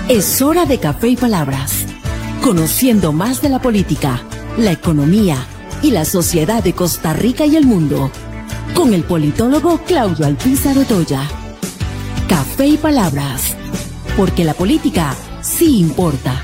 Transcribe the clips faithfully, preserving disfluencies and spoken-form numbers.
Es hora de Café y Palabras, conociendo más de la política, la economía y la sociedad de Costa Rica y el mundo, con el politólogo Claudio Alpizar Otoya. Café y Palabras, porque la política sí importa.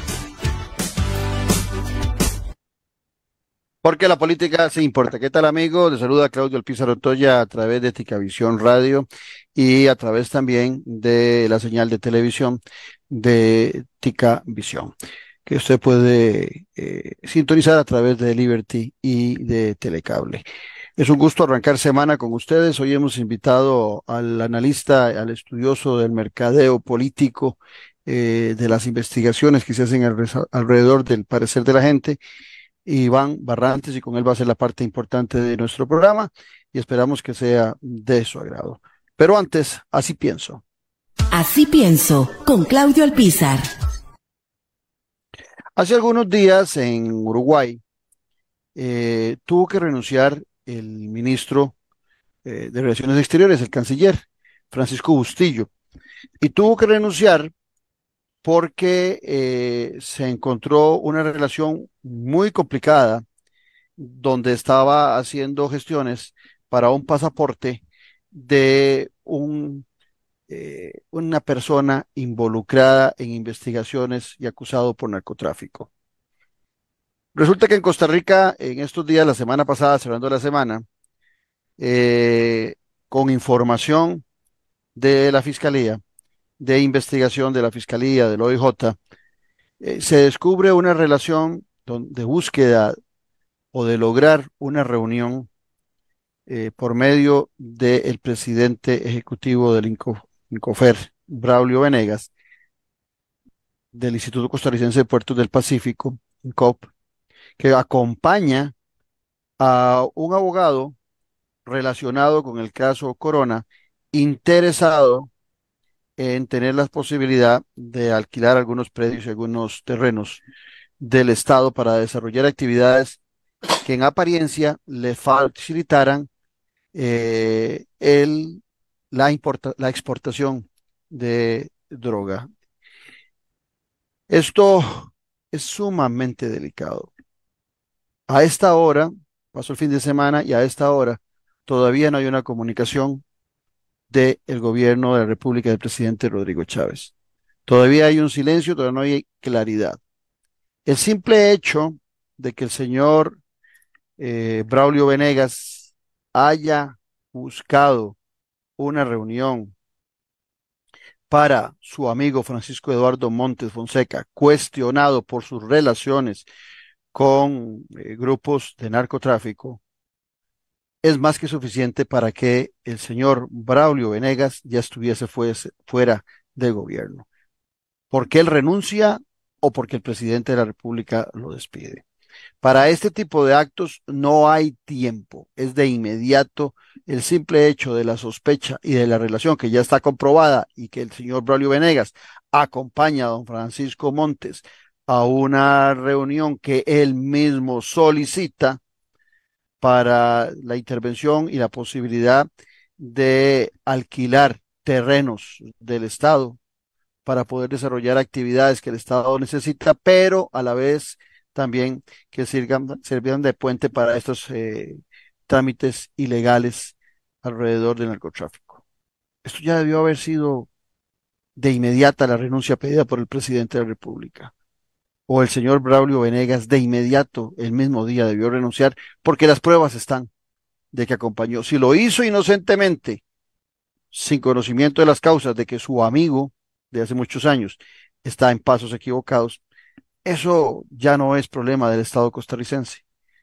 Porque la política sí importa. ¿Qué tal, amigo? Les saluda Claudio Alpizar Otoya a través de Ticavisión Radio y a través también de la señal de televisión de Ticavisión, que usted puede eh, sintonizar a través de Liberty y de Telecable. Es un gusto arrancar semana con ustedes. Hoy hemos invitado al analista, al estudioso del mercadeo político, eh, de las investigaciones que se hacen alrededor del parecer de la gente, Iván Barrantes, y con él va a ser la parte importante de nuestro programa y esperamos que sea de su agrado. Pero antes, así pienso. Así pienso, con Claudio Alpizar. Hace algunos días en Uruguay eh, tuvo que renunciar el ministro eh, de Relaciones Exteriores, el canciller Francisco Bustillo, y tuvo que renunciar porque eh, se encontró una relación muy complicada donde estaba haciendo gestiones para un pasaporte de un, eh, una persona involucrada en investigaciones y acusado por narcotráfico. Resulta que en Costa Rica, en estos días, la semana pasada, cerrando la semana, eh, con información de la Fiscalía, de investigación de la Fiscalía, del O I J, eh, se descubre una relación don- de búsqueda o de lograr una reunión eh, por medio del presidente ejecutivo del Inco- Incofer, Braulio Venegas, del Instituto Costarricense de Puertos del Pacífico, INCOP, que acompaña a un abogado relacionado con el caso Corona, interesado en tener la posibilidad de alquilar algunos predios y algunos terrenos del Estado para desarrollar actividades que en apariencia le facilitaran eh, el, la, importa, la exportación de droga. Esto es sumamente delicado. A esta hora, pasó el fin de semana y a esta hora todavía no hay una comunicación del gobierno de la República del presidente Rodrigo Chávez. Todavía hay un silencio, todavía no hay claridad. El simple hecho de que el señor eh, Braulio Venegas haya buscado una reunión para su amigo Francisco Eduardo Montes Fonseca, cuestionado por sus relaciones con eh, grupos de narcotráfico, es más que suficiente para que el señor Braulio Venegas ya estuviese fuese, fuera del gobierno. ¿Por qué él renuncia o porque el presidente de la República lo despide? Para este tipo de actos no hay tiempo, es de inmediato. El simple hecho de la sospecha y de la relación que ya está comprobada y que el señor Braulio Venegas acompaña a don Francisco Montes a una reunión que él mismo solicita para la intervención y la posibilidad de alquilar terrenos del Estado para poder desarrollar actividades que el Estado necesita, pero a la vez también que sirvan, sirvan de puente para estos eh, trámites ilegales alrededor del narcotráfico. Esto ya debió haber sido de inmediata la renuncia pedida por el presidente de la República. O el señor Braulio Venegas de inmediato, el mismo día, debió renunciar, porque las pruebas están de que acompañó. Si lo hizo inocentemente, sin conocimiento de las causas de que su amigo de hace muchos años está en pasos equivocados, eso ya no es problema del Estado costarricense.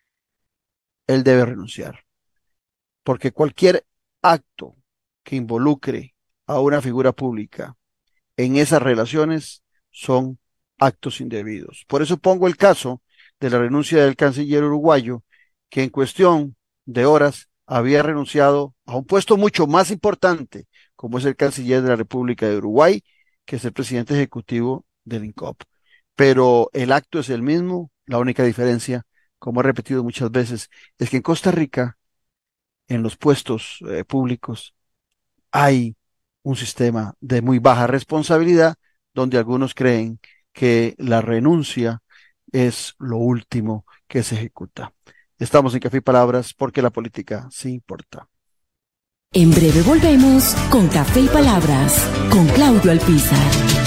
Él debe renunciar, porque cualquier acto que involucre a una figura pública en esas relaciones son actos indebidos. Por eso pongo el caso de la renuncia del canciller uruguayo, que en cuestión de horas había renunciado a un puesto mucho más importante, como es el canciller de la República de Uruguay, que es el presidente ejecutivo del INCOP. Pero el acto es el mismo, la única diferencia, como he repetido muchas veces, es que en Costa Rica, en los puestos eh, públicos, hay un sistema de muy baja responsabilidad donde algunos creen que la renuncia es lo último que se ejecuta. Estamos en Café y Palabras porque la política sí importa. En breve volvemos con Café y Palabras, con Claudio Alpizar.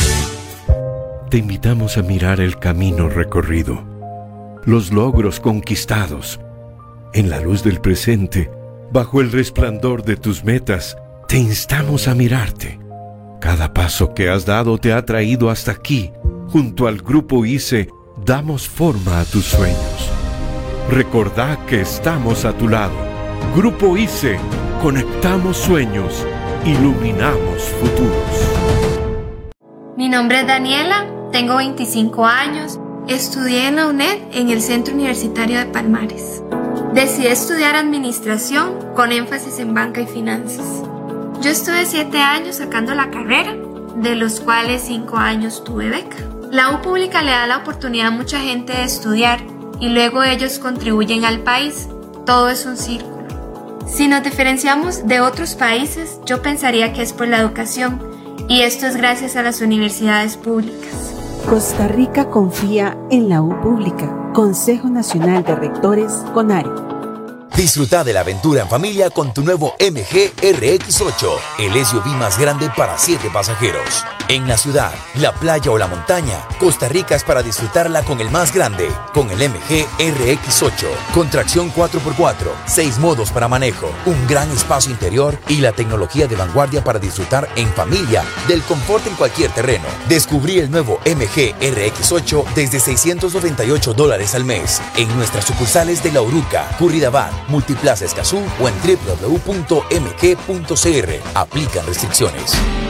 Te invitamos a mirar el camino recorrido, los logros conquistados. En la luz del presente, bajo el resplandor de tus metas, te instamos a mirarte. Cada paso que has dado te ha traído hasta aquí. Junto al Grupo I C E, damos forma a tus sueños. Recordá que estamos a tu lado. Grupo I C E, conectamos sueños, iluminamos futuros. Mi nombre es Daniela, tengo veinticinco años, estudié en la UNED en el Centro Universitario de Palmares. Decidí estudiar administración con énfasis en banca y finanzas. Yo estuve siete años sacando la carrera, de los cuales cinco años tuve beca. La U pública le da la oportunidad a mucha gente de estudiar y luego ellos contribuyen al país. Todo es un círculo. Si nos diferenciamos de otros países, yo pensaría que es por la educación, y esto es gracias a las universidades públicas. Costa Rica confía en la U pública. Consejo Nacional de Rectores, CONARE. Disfruta de la aventura en familia con tu nuevo M G R X ocho, el S U V más grande para siete pasajeros. En la ciudad, la playa o la montaña, Costa Rica es para disfrutarla con el más grande, con el M G R X ocho, con tracción cuatro por cuatro, seis modos para manejo, un gran espacio interior y la tecnología de vanguardia para disfrutar en familia del confort en cualquier terreno. Descubrí el nuevo M G R X ocho desde seiscientos noventa y ocho dólares al mes en nuestras sucursales de La Uruca, Curridabat, Multiplaza Escazú o en doble u doble u doble u punto m g punto c r. Aplican restricciones.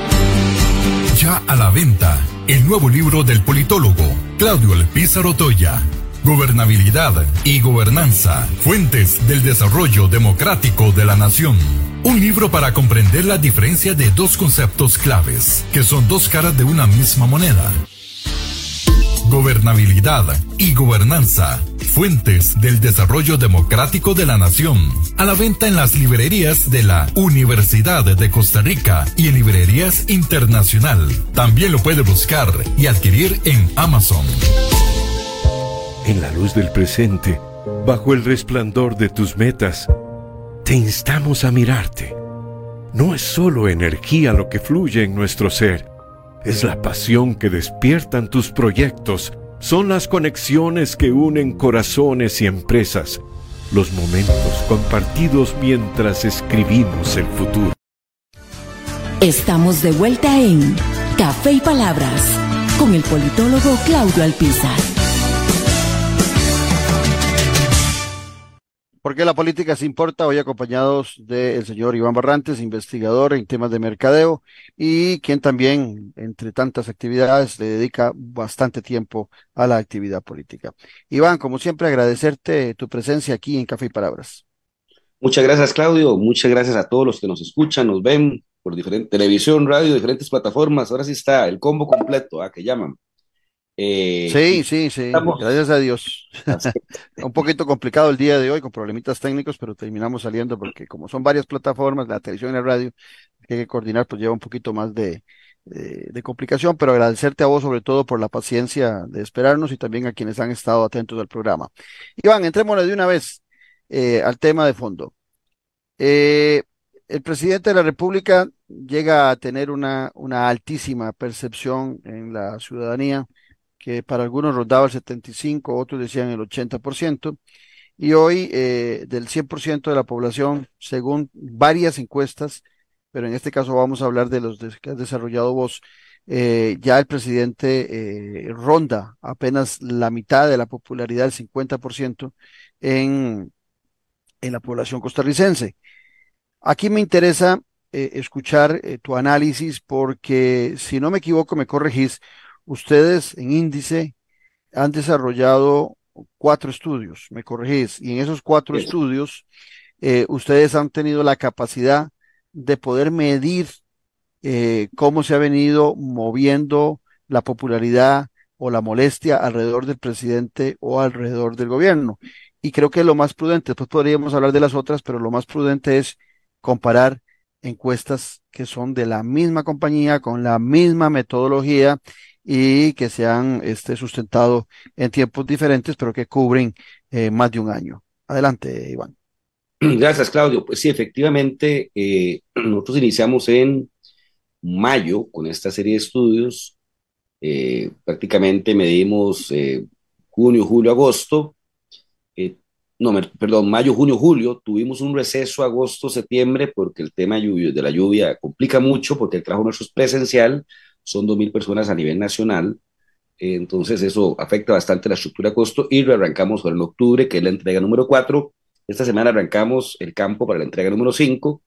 Ya a la venta, el nuevo libro del politólogo Claudio Alpizar Otoya. Gobernabilidad y gobernanza, fuentes del desarrollo democrático de la nación. Un libro para comprender la diferencia de dos conceptos claves, que son dos caras de una misma moneda. Gobernabilidad y gobernanza, fuentes del desarrollo democrático de la nación. A la venta en las librerías de la Universidad de Costa Rica y en librerías internacional. También lo puede buscar y adquirir en Amazon. En la luz del presente, bajo el resplandor de tus metas, te instamos a mirarte. No es solo energía lo que fluye en nuestro ser, es la pasión que despiertan tus proyectos, son las conexiones que unen corazones y empresas, los momentos compartidos mientras escribimos el futuro. Estamos de vuelta en Café y Palabras con el politólogo Claudio Alpizar. Porque la política se importa, hoy acompañados del señor Iván Barrantes, investigador en temas de mercadeo y quien también, entre tantas actividades, le dedica bastante tiempo a la actividad política. Iván, como siempre, agradecerte tu presencia aquí en Café y Palabras. Muchas gracias, Claudio. Muchas gracias a todos los que nos escuchan, nos ven por diferente televisión, radio, diferentes plataformas. Ahora sí está el combo completo, ¿ah? Que llaman. Eh, sí, sí, sí, estamos... gracias a Dios. Un poquito complicado el día de hoy con problemitas técnicos, pero terminamos saliendo porque como son varias plataformas, la televisión y la radio, que hay que coordinar, pues lleva un poquito más de, de, de complicación, pero agradecerte a vos sobre todo por la paciencia de esperarnos y también a quienes han estado atentos al programa. Iván, entrémosle de una vez eh, al tema de fondo. Eh, el presidente de la República llega a tener una, una altísima percepción en la ciudadanía, que para algunos rondaba el setenta y cinco, otros decían el ochenta por ciento, y hoy eh, del cien por ciento de la población, según varias encuestas, pero en este caso vamos a hablar de los de, que has desarrollado vos, eh, ya el presidente eh, ronda apenas la mitad de la popularidad, el cincuenta por ciento, en, en la población costarricense. Aquí me interesa eh, escuchar eh, tu análisis porque, si no me equivoco, me corregís, ustedes en Índice han desarrollado cuatro estudios, me corregís, y en esos cuatro sí. estudios eh, ustedes han tenido la capacidad de poder medir eh, cómo se ha venido moviendo la popularidad o la molestia alrededor del presidente o alrededor del gobierno. Y creo que lo más prudente, después podríamos hablar de las otras, pero lo más prudente es comparar encuestas que son de la misma compañía, con la misma metodología y que se han este, sustentado en tiempos diferentes, pero que cubren eh, más de un año. Adelante, Iván. Gracias, Claudio. Pues sí, efectivamente, eh, nosotros iniciamos en mayo con esta serie de estudios. Eh, prácticamente medimos eh, junio, julio, agosto. Eh, no, me, perdón, mayo, junio, julio. Tuvimos un receso agosto, septiembre, porque el tema lluvia, de la lluvia complica mucho, porque el trabajo nuestro es presencial, son dos mil personas a nivel nacional. Eh, entonces eso afecta bastante la estructura de costo y rearrancamos ahora en octubre, que es la entrega número cuatro. Esta semana arrancamos el campo para la entrega número cinco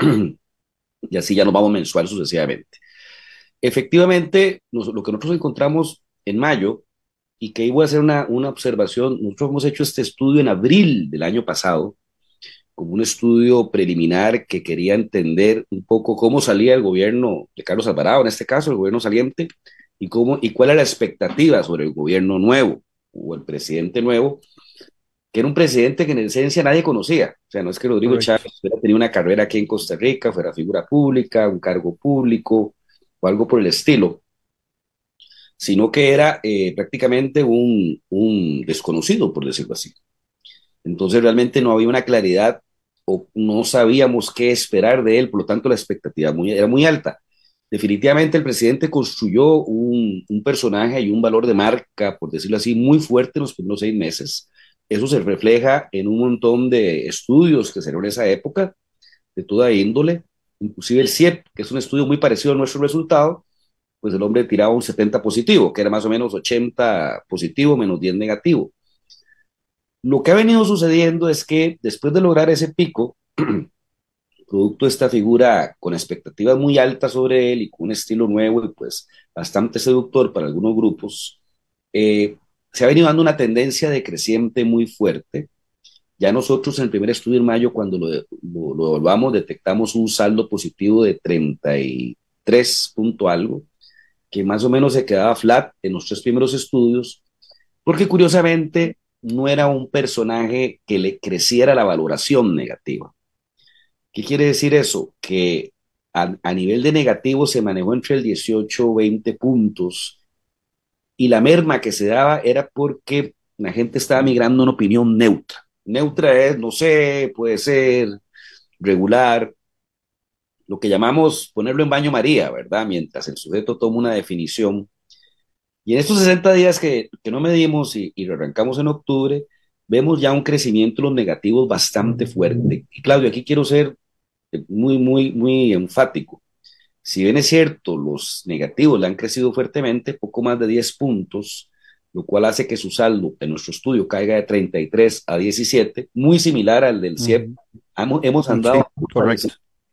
y así ya nos vamos mensual sucesivamente. Efectivamente, nos, lo que nosotros encontramos en mayo, y que ahí voy a hacer una, una observación, nosotros hemos hecho este estudio en abril del año pasado, como un estudio preliminar que quería entender un poco cómo salía el gobierno de Carlos Alvarado, en este caso el gobierno saliente, y, cómo, y cuál era la expectativa sobre el gobierno nuevo o el presidente nuevo, que era un presidente que en esencia nadie conocía. O sea, no es que Rodrigo Correcto. Chávez hubiera tenido una carrera aquí en Costa Rica, fuera figura pública, un cargo público o algo por el estilo, sino que era eh, prácticamente un, un desconocido, por decirlo así. Entonces realmente no había una claridad o no sabíamos qué esperar de él, por lo tanto la expectativa muy, era muy alta. Definitivamente el presidente construyó un, un personaje y un valor de marca, por decirlo así, muy fuerte en los primeros seis meses. Eso se refleja en un montón de estudios que se dieron en esa época, de toda índole, inclusive el C I E P, que es un estudio muy parecido a nuestro resultado, pues el hombre tiraba un setenta positivo, que era más o menos ochenta positivo menos diez negativo. Lo que ha venido sucediendo es que después de lograr ese pico, producto de esta figura con expectativas muy altas sobre él y con un estilo nuevo y pues bastante seductor para algunos grupos, eh, se ha venido dando una tendencia decreciente muy fuerte. Ya nosotros en el primer estudio en mayo, cuando lo, lo, lo evaluamos, detectamos un saldo positivo de treinta y tres punto algo, que más o menos se quedaba flat en los tres primeros estudios, porque curiosamente no era un personaje que le creciera la valoración negativa. ¿Qué quiere decir eso? Que a, a nivel de negativo se manejó entre el dieciocho y veinte puntos y la merma que se daba era porque la gente estaba migrando a una opinión neutra. Neutra es, no sé, puede ser regular, lo que llamamos ponerlo en baño María, ¿verdad? Mientras el sujeto toma una definición. Y en estos sesenta días que, que no medimos y, y arrancamos en octubre, vemos ya un crecimiento de los negativos bastante fuerte. Y Claudio, aquí quiero ser muy, muy, muy enfático. Si bien es cierto, los negativos le han crecido fuertemente, poco más de diez puntos, lo cual hace que su saldo en nuestro estudio caiga de treinta y tres a diecisiete, muy similar al del C I E P. Uh-huh. Hemos, hemos andado... Sí, correcto.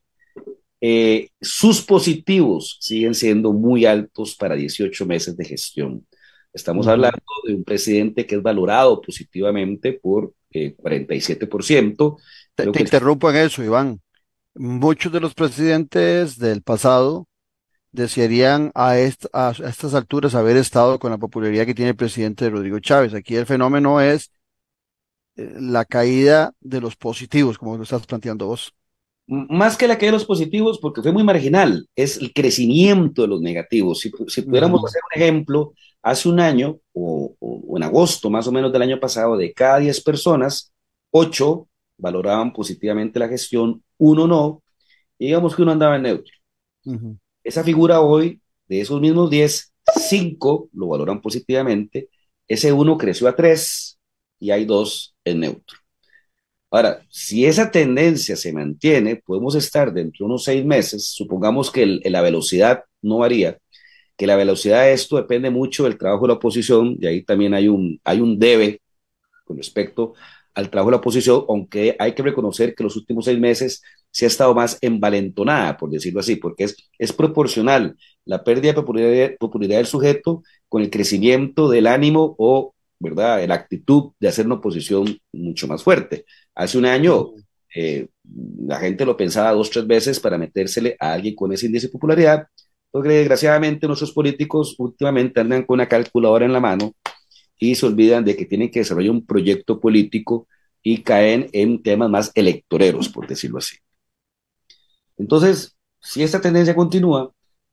Eh, sus positivos siguen siendo muy altos para dieciocho meses de gestión. Estamos uh-huh. hablando de un presidente que es valorado positivamente por eh, cuarenta y siete por ciento. Te, te interrumpo en eso, Iván. Muchos de los presidentes del pasado desearían a, est a, a estas alturas haber estado con la popularidad que tiene el presidente Rodrigo Chávez. Aquí el fenómeno es eh, la caída de los positivos, como lo estás planteando vos. Más que la caída de los positivos, porque fue muy marginal, es el crecimiento de los negativos. Si, si pudiéramos uh-huh. hacer un ejemplo, hace un año, o, o, o en agosto más o menos del año pasado, de cada diez personas, ocho valoraban positivamente la gestión, uno no, y digamos que uno andaba en neutro. Uh-huh. Esa figura hoy, de esos mismos diez, cinco lo valoran positivamente, ese uno creció a tres y hay dos en neutro. Ahora, si esa tendencia se mantiene, podemos estar dentro de unos seis meses, supongamos que el, la velocidad no varía, que la velocidad de esto depende mucho del trabajo de la oposición, y ahí también hay un, hay un debe con respecto al trabajo de la oposición, aunque hay que reconocer que los últimos seis meses se ha estado más envalentonada, por decirlo así, porque es, es proporcional la pérdida de popularidad, popularidad del sujeto con el crecimiento del ánimo o, ¿verdad?, la actitud de hacer una oposición mucho más fuerte. Hace un año eh, la gente lo pensaba dos, tres veces para metérsele a alguien con ese índice de popularidad, porque desgraciadamente nuestros políticos últimamente andan con una calculadora en la mano y se olvidan de que tienen que desarrollar un proyecto político y caen en temas más electoreros, por decirlo así. Entonces, si esta tendencia continúa,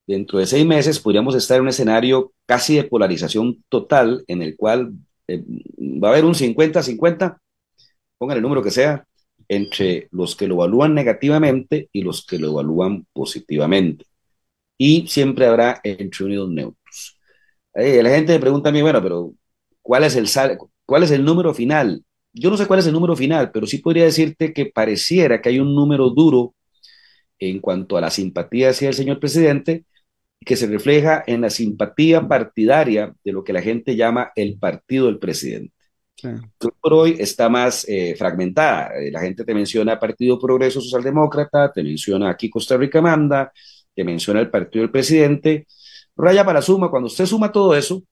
dentro de seis meses podríamos estar en un escenario casi de polarización total en el cual eh, va a haber un cincuenta cincuenta, pongan el número que sea, entre los que lo evalúan negativamente y los que lo evalúan positivamente. Y siempre habrá entre unidos neutros. Eh, la gente me pregunta a mí, bueno, pero ¿cuál es el sal cuál es el número final? Yo no sé cuál es el número final, pero sí podría decirte que pareciera que hay un número duro en cuanto a la simpatía hacia el señor presidente, que se refleja en la simpatía partidaria de lo que la gente llama el partido del presidente. Sí. Hoy por hoy está más eh, fragmentada. La gente te menciona Partido Progreso Socialdemócrata, te menciona aquí Costa Rica Manda, te menciona el partido del presidente. Raya para suma, cuando usted suma todo eso,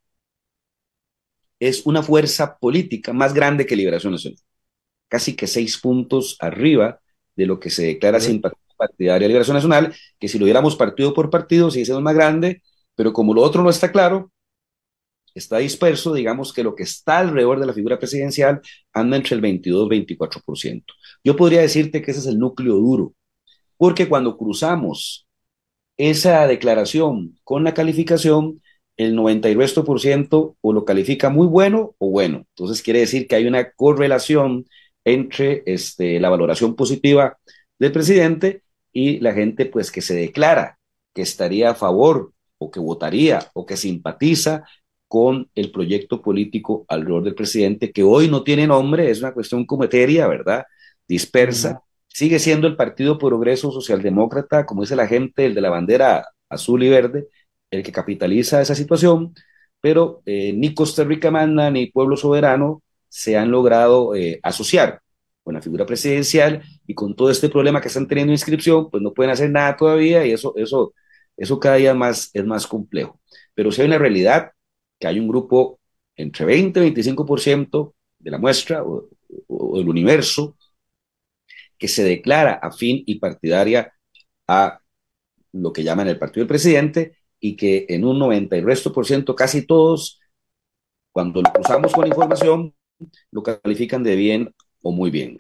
es una fuerza política más grande que Liberación Nacional, casi que seis puntos arriba de lo que se declara simpatía partidaria de Liberación Nacional, que si lo viéramos partido por partido, sí es más grande, pero como lo otro no está claro, está disperso, digamos que lo que está alrededor de la figura presidencial anda entre el veintidós y veinticuatro por ciento. Yo podría decirte que ese es el núcleo duro, porque cuando cruzamos esa declaración con la calificación, el noventa y resto por ciento o lo califica muy bueno o bueno. Entonces quiere decir que hay una correlación entre este, la valoración positiva del presidente y la gente pues que se declara que estaría a favor o que votaría o que simpatiza con el proyecto político alrededor del presidente, que hoy no tiene nombre, es una cuestión como etérea, ¿verdad? Dispersa. Uh-huh. Sigue siendo el Partido Progreso Socialdemócrata, como dice la gente, el de la bandera azul y verde, el que capitaliza esa situación, pero eh, ni Costa Rica Manda ni Pueblo Soberano se han logrado eh, asociar con la figura presidencial, y con todo este problema que están teniendo inscripción, pues no pueden hacer nada todavía, y eso, eso, eso cada día más, es más complejo. Pero sí hay una realidad, que hay un grupo entre veinte y veinticinco por ciento de la muestra o, o, o del universo que se declara afín y partidaria a lo que llaman el partido del presidente, y que en un noventa y resto por ciento, casi todos, cuando lo cruzamos con información, lo califican de bien o muy bien.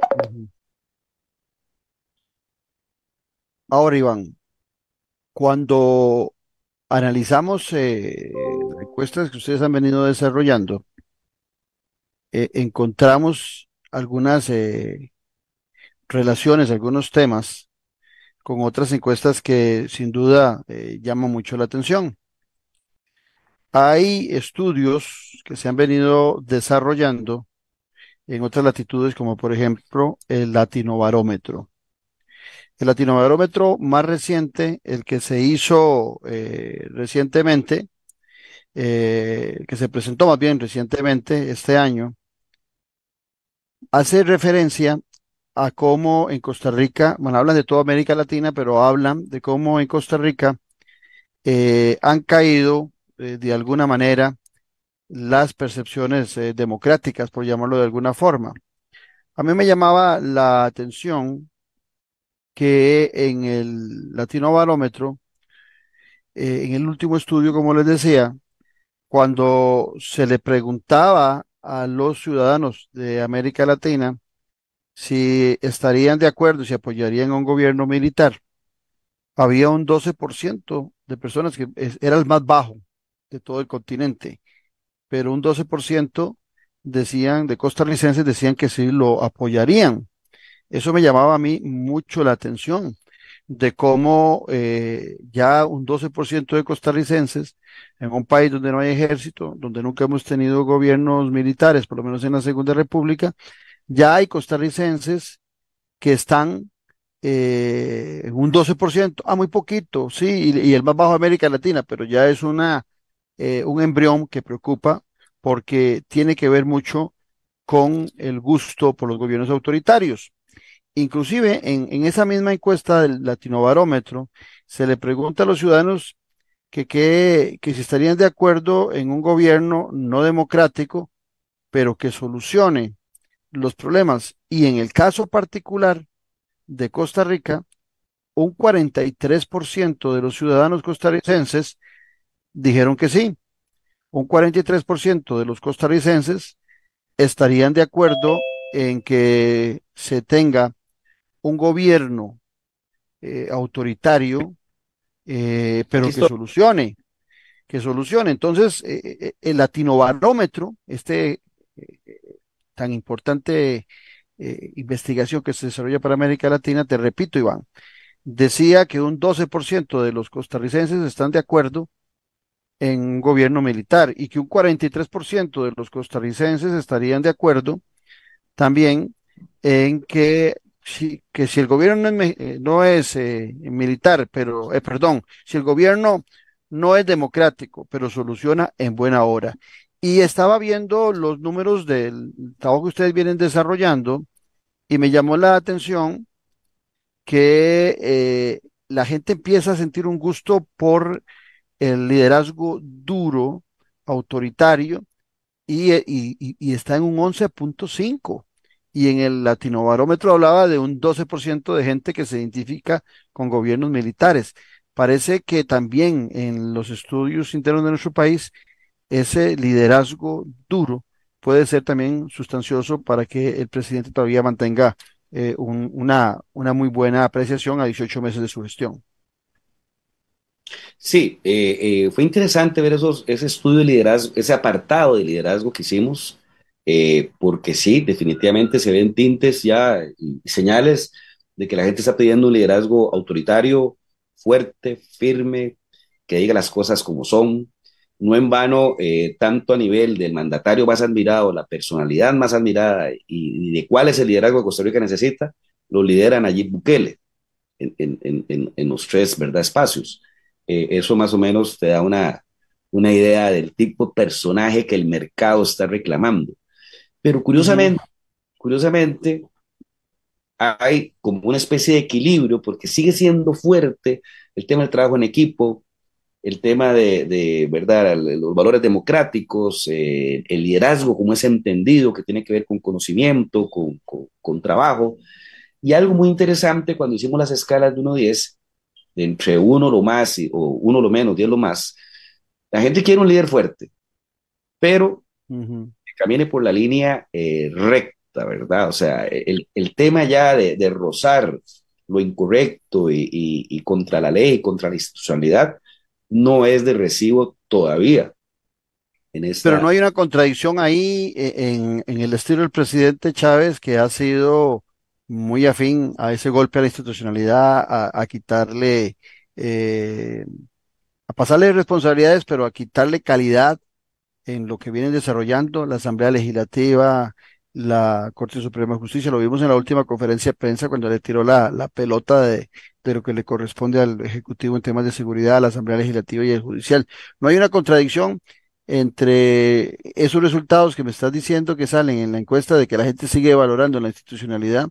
Ahora, Iván, cuando analizamos eh, las encuestas que ustedes han venido desarrollando, eh, encontramos algunas eh, relaciones, algunos temas con otras encuestas que sin duda eh, llaman mucho la atención. Hay estudios que se han venido desarrollando en otras latitudes, como por ejemplo el Latinobarómetro. El Latinobarómetro más reciente, el que se hizo eh, recientemente, eh, que se presentó más bien recientemente este año, hace referencia a cómo en Costa Rica, bueno, hablan de toda América Latina, pero hablan de cómo en Costa Rica eh, han caído eh, de alguna manera las percepciones eh, democráticas, por llamarlo de alguna forma. A mí me llamaba la atención que en el Latinobarómetro, eh, en el último estudio, como les decía, cuando se le preguntaba a los ciudadanos de América Latina si estarían de acuerdo, si apoyarían a un gobierno militar, había un doce por ciento de personas que es, era el más bajo de todo el continente, pero un doce por ciento decían, de costarricenses decían que sí lo apoyarían. Eso me llamaba a mí mucho la atención, de cómo eh, ya un doce por ciento de costarricenses, en un país donde no hay ejército, donde nunca hemos tenido gobiernos militares, por lo menos en la Segunda República, ya hay costarricenses que están eh, en un doce por ciento, ah, muy poquito, sí, y, y el más bajo de América Latina, pero ya es una, eh, un embrión que preocupa porque tiene que ver mucho con el gusto por los gobiernos autoritarios. Inclusive en, en esa misma encuesta del Latinobarómetro se le pregunta a los ciudadanos que, que, que si estarían de acuerdo en un gobierno no democrático, pero que solucione los problemas. Y en el caso particular de Costa Rica, un cuarenta y tres por ciento de los ciudadanos costarricenses dijeron que sí. Un cuarenta y tres por ciento de los costarricenses estarían de acuerdo en que se tenga un gobierno eh, autoritario eh, pero Aquí que estoy. solucione, que solucione. Entonces, eh, eh, el latinobarómetro, este eh, tan importante eh, investigación que se desarrolla para América Latina, te repito, Iván, decía que un doce por ciento de los costarricenses están de acuerdo en un gobierno militar y que un cuarenta y tres por ciento de los costarricenses estarían de acuerdo también en que si, que si el gobierno no es, me- eh, no es eh, militar, pero, eh, perdón, si el gobierno no es democrático, pero soluciona en buena hora. Y estaba viendo los números del trabajo que ustedes vienen desarrollando y me llamó la atención que eh, la gente empieza a sentir un gusto por el liderazgo duro, autoritario, y, eh, y- y- y está en un once punto cinco. Y en el Latinobarómetro hablaba de un doce por ciento de gente que se identifica con gobiernos militares. Parece que también en los estudios internos de nuestro país, ese liderazgo duro puede ser también sustancioso para que el presidente todavía mantenga eh, un- una, una muy buena apreciación a dieciocho meses de su gestión. Sí, eh, eh, fue interesante ver esos, ese estudio de liderazgo, ese apartado de liderazgo que hicimos, eh, porque sí, definitivamente se ven tintes ya y señales de que la gente está pidiendo un liderazgo autoritario, fuerte, firme, que diga las cosas como son. No en vano, eh, tanto a nivel del mandatario más admirado, la personalidad más admirada y, y de cuál es el liderazgo que Costa Rica necesita, lo lidera Nayib Bukele en, en, en, en los tres, ¿verdad?, espacios. Eh, eso más o menos te da una, una idea del tipo de personaje que el mercado está reclamando. Pero Ujú. curiosamente, curiosamente, hay como una especie de equilibrio porque sigue siendo fuerte el tema del trabajo en equipo, el tema de, de ¿verdad?, los valores democráticos, eh, el liderazgo como es entendido, que tiene que ver con conocimiento, con, con, con trabajo. Y algo muy interesante cuando hicimos las escalas de uno a diez, de entre uno lo más y, o uno lo menos, diez lo más, la gente quiere un líder fuerte, pero Ujú. que camine por la línea eh, recta, ¿verdad? O sea, el, el tema ya de, de rozar lo incorrecto y, y, y contra la ley, contra la institucionalidad, no es de recibo todavía en Pero no esta. hay una contradicción ahí eh, en, en el estilo del presidente Chávez, que ha sido muy afín a ese golpe a la institucionalidad, a, a quitarle, eh, a pasarle responsabilidades, pero a quitarle calidad en lo que vienen desarrollando la Asamblea Legislativa, la Corte Suprema de Justicia. Lo vimos en la última conferencia de prensa cuando le tiró la, la pelota de, de lo que le corresponde al Ejecutivo en temas de seguridad, a la Asamblea Legislativa y el Judicial. No hay una contradicción entre esos resultados que me estás diciendo que salen en la encuesta de que la gente sigue valorando la institucionalidad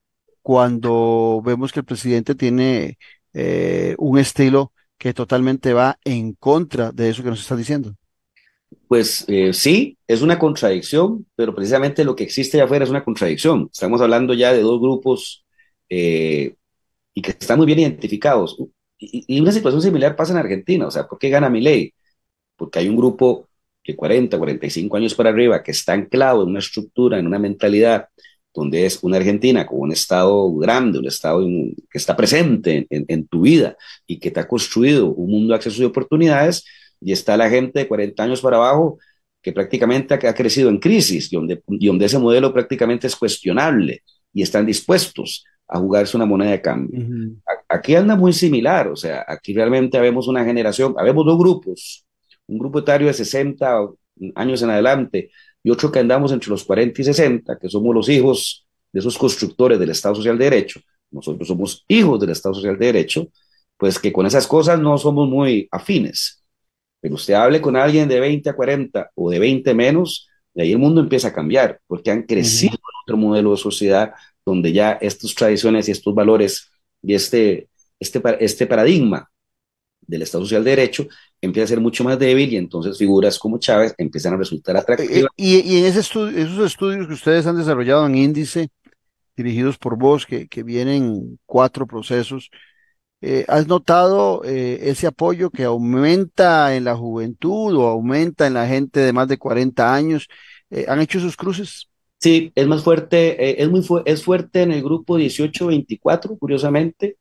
cuando vemos que el presidente tiene eh, un estilo que totalmente va en contra de eso que nos está diciendo. Pues eh, sí, es una contradicción, pero precisamente lo que existe allá afuera es una contradicción. Estamos hablando ya de dos grupos eh, y que están muy bien identificados. Y, y una situación similar pasa en Argentina. O sea, ¿por qué gana Milei? Porque hay un grupo de cuarenta, cuarenta y cinco años para arriba que está anclado en una estructura, en una mentalidad, donde es una Argentina como un estado grande, un estado en, que está presente en, en, en, tu vida y que te ha construido un mundo de acceso y oportunidades, y está la gente de cuarenta años para abajo que prácticamente ha, ha crecido en crisis y donde, y donde ese modelo prácticamente es cuestionable y están dispuestos a jugarse una moneda de cambio. Ujú. Aquí anda muy similar, o sea, aquí realmente habemos una generación, habemos dos grupos, un grupo etario de sesenta años en adelante y otro que andamos entre los cuarenta y sesenta, que somos los hijos de esos constructores del Estado Social de Derecho. Nosotros somos hijos del Estado Social de Derecho, pues que con esas cosas no somos muy afines. Pero usted hable con alguien de veinte a cuarenta o de veinte menos, y ahí el mundo empieza a cambiar, porque han crecido Ujú. en otro modelo de sociedad donde ya estas tradiciones y estos valores y este, este, este paradigma del Estado Social de Derecho empieza a ser mucho más débil y entonces figuras como Chávez empiezan a resultar Eh, atractivas. Y, y en ese estu- esos estudios que ustedes han desarrollado en Índice, dirigidos por vos, que, que vienen cuatro procesos, eh, ¿has notado eh, ese apoyo que aumenta en la juventud o aumenta en la gente de más de cuarenta años? Eh, ¿han hecho sus cruces? Sí, es más fuerte, eh, es muy fu es fuerte en el grupo dieciocho veinticuatro, curiosamente,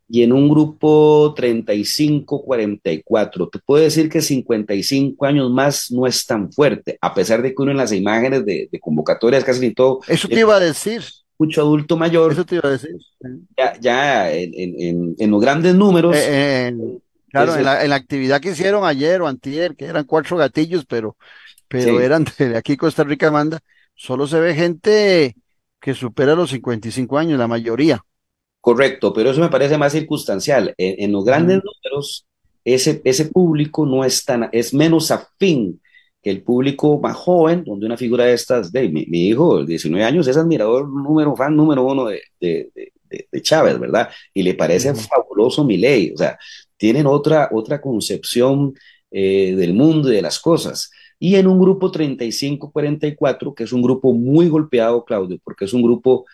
y en un grupo treinta y cinco cuarenta y cuatro. Te puedo decir que cincuenta y cinco años más no es tan fuerte, a pesar de que uno en las imágenes de, de convocatorias casi ni todo, Eso te es iba a decir, mucho adulto mayor, eso te iba a decir. ya, ya en, en, en, en los grandes números. Eh, en- claro, Es, en es- la, en la actividad que hicieron ayer o antier, que eran cuatro gatillos, pero, pero sí, eran de aquí Costa Rica manda, solo se ve gente que supera los cincuenta y cinco años, la mayoría. correcto, pero eso me parece más circunstancial. En, en los grandes Ujú. números, ese, ese público no es tan, es menos afín que el público más joven, donde una figura de estas, de mi, mi hijo, de diecinueve años, es admirador número, fan número uno de, de, de, de- de Chávez, ¿verdad? Y le parece Ujú. fabuloso Milei, o sea, tienen otra, otra concepción eh, del mundo y de las cosas. Y en un grupo treinta y cinco cuarenta y cuatro, que es un grupo muy golpeado, Claudio, porque es un grupo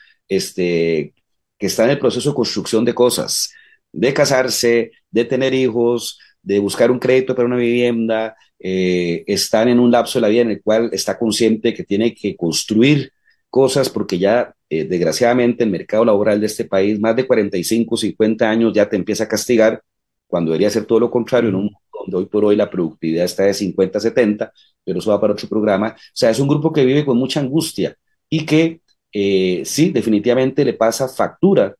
este, que está en el proceso de construcción de cosas, de casarse, de tener hijos, de buscar un crédito para una vivienda, eh, están en un lapso de la vida en el cual está consciente que tiene que construir cosas porque ya, eh, desgraciadamente, el mercado laboral de este país, más de cuarenta y cinco, cincuenta años, ya te empieza a castigar, cuando debería ser todo lo contrario, en un Ujú. mundo donde hoy por hoy la productividad está de cincuenta a setenta, pero eso va para otro programa. O sea, es un grupo que vive con mucha angustia y que eh, sí, definitivamente le pasa factura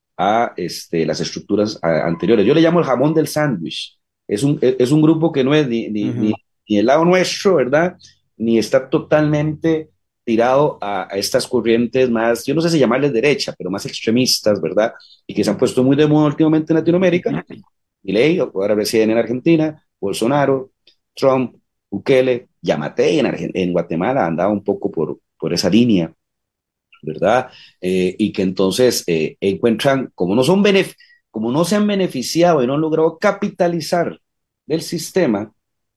a este, las estructuras a, anteriores. Yo le llamo el jamón del sándwich. Es un, es un grupo que no es ni, ni, ni, Ujú. ni el lado nuestro, ¿verdad? Ni está totalmente tirado a, a, estas corrientes más, yo no sé si llamarles derecha, pero más extremistas, ¿verdad? Y que se han puesto muy de moda últimamente en Latinoamérica. Milei, ahora residen en Argentina, Bolsonaro, Trump, Bukele, Yamatei en, Argen- en Guatemala andaba un poco por, por esa línea, ¿verdad? Eh, y que entonces eh, encuentran, como no son benef como no se han beneficiado y no han logrado capitalizar del sistema,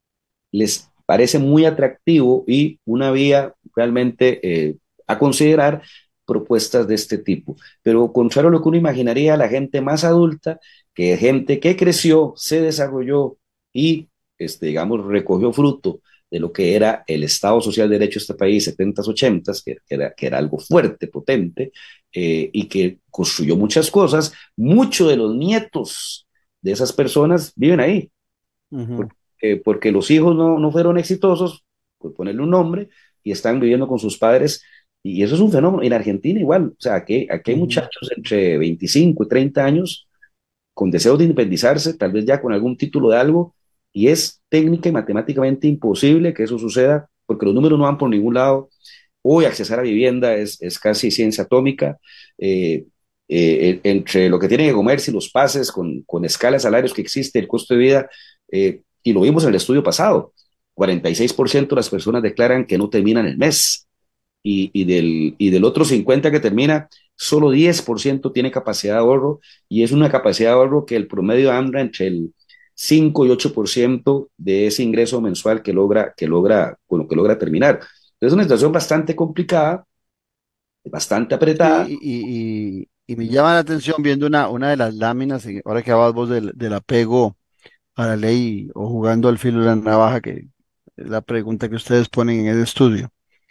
les parece muy atractivo y una vía realmente eh, a considerar propuestas de este tipo. Pero contrario a lo que uno imaginaría, la gente más adulta, que gente que creció, se desarrolló y, este, digamos, recogió fruto de lo que era el Estado Social de Derecho de este país, setentas, ochentas, que, que, era, que era algo fuerte, potente, eh, y que construyó muchas cosas. Muchos de los nietos de esas personas viven ahí, Ujú. porque, eh, porque los hijos no, no fueron exitosos, por ponerle un nombre, y están viviendo con sus padres. Y eso es un fenómeno. En Argentina igual, o sea, aquí, aquí hay Ujú. muchachos entre veinticinco y treinta años con deseos de independizarse, tal vez ya con algún título de algo, y es técnica y matemáticamente imposible que eso suceda, porque los números no van por ningún lado. Hoy accesar a vivienda es, es casi ciencia atómica. Eh, eh, entre lo que tienen que comerse y los pases con, con escala de salarios que existe, el costo de vida, eh, y lo vimos en el estudio pasado, cuarenta y seis por ciento de las personas declaran que no terminan el mes, y, y, del, y del otro cincuenta por ciento que termina, solo diez por ciento tiene capacidad de ahorro, y es una capacidad de ahorro que el promedio anda entre el cinco y ocho por ciento de ese ingreso mensual que logra, que logra, con lo que logra terminar. Entonces es una situación bastante complicada, bastante apretada. Sí, y, y- y me llama la atención viendo una, una de las láminas, y ahora que hablabas vos del, del apego a la ley o jugando al filo de la navaja, que es la pregunta que ustedes ponen en el estudio,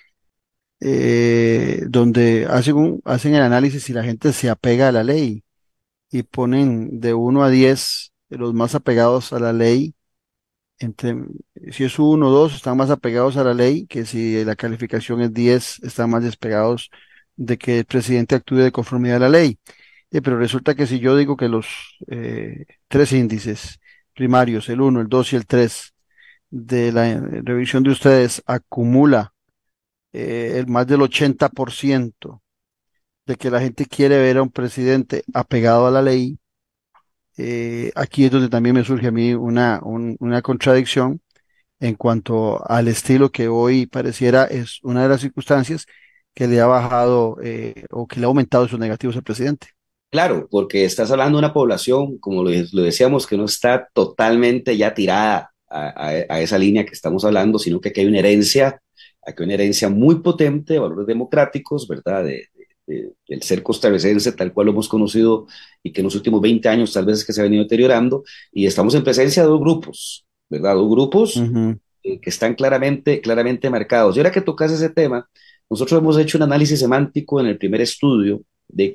eh, donde hacen, un- hacen el análisis si la gente se apega a la ley y ponen de uno a diez los más apegados a la ley. Entre, si es uno o dos, están más apegados a la ley, que si la calificación es diez, están más despegados de que el presidente actúe de conformidad a la ley. Eh, pero resulta que si yo digo que los eh, tres índices primarios, el uno, el dos y el tres de la eh, revisión de ustedes acumula eh, el más del ochenta por ciento de que la gente quiere ver a un presidente apegado a la ley, eh, aquí es donde también me surge a mí una, un- una contradicción en cuanto al estilo que hoy pareciera es una de las circunstancias que le ha bajado eh, o que le ha aumentado sus negativos al presidente. Claro, porque estás hablando de una población, como lo, lo decíamos, que no está totalmente ya tirada a, a, a esa línea que estamos hablando, sino que aquí hay una herencia, aquí hay una herencia muy potente de valores democráticos, ¿verdad? De, de, de, del ser costarricense tal cual lo hemos conocido y que en los últimos veinte años tal vez es que se ha venido deteriorando, y estamos en presencia de dos grupos, ¿verdad? Dos grupos Ujú. eh, que están claramente, claramente marcados. Y ahora que tocas ese tema, nosotros hemos hecho un análisis semántico en el primer estudio de